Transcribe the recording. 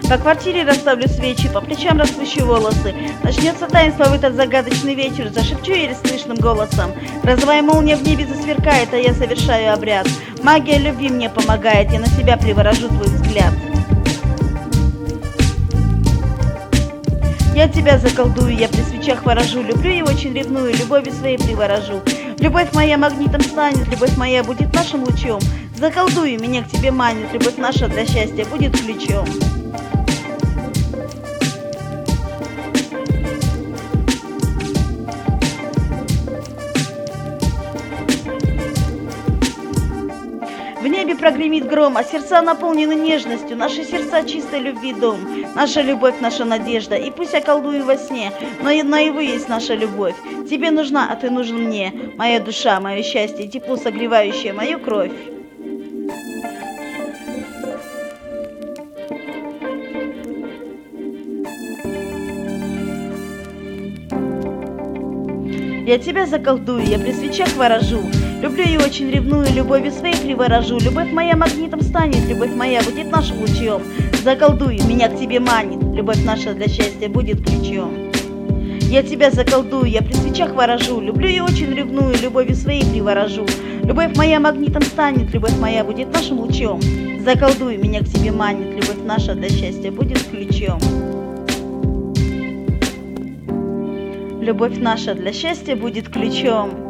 По квартире расставлю свечи, по плечам распущу волосы. Начнется таинство в этот загадочный вечер, зашепчу еле слышным голосом. Розовая молния в небе засверкает, а я совершаю обряд. Магия любви мне помогает, я на себя приворожу твой взгляд. Я тебя заколдую, я при свечах ворожу, люблю и очень ревную, любовью своей приворожу. Любовь моя магнитом станет, любовь моя будет нашим лучом. Заколдую, меня к тебе манит, любовь наша для счастья будет ключом. В небе прогремит гром, а сердца наполнены нежностью. Наши сердца чистой любви дом. Наша любовь, наша надежда. И пусть я колдую во сне, но и наяву есть наша любовь. Тебе нужна, а ты нужен мне. Моя душа, мое счастье, тепло согревающее мою кровь. Я тебя заколдую, я при свечах ворожу. Люблю и очень ревную, любовью своей приворожу. Любовь моя магнитом станет, любовь моя будет нашим лучом. Заколдуй, меня к тебе манит, любовь наша для счастья будет ключом. Я тебя заколдую, я при свечах ворожу. Люблю и очень ревную, любовью своей приворожу. Любовь моя магнитом станет, любовь моя будет нашим лучом. Заколдуй, меня к тебе манит, любовь наша для счастья будет ключом. Любовь наша для счастья будет ключом.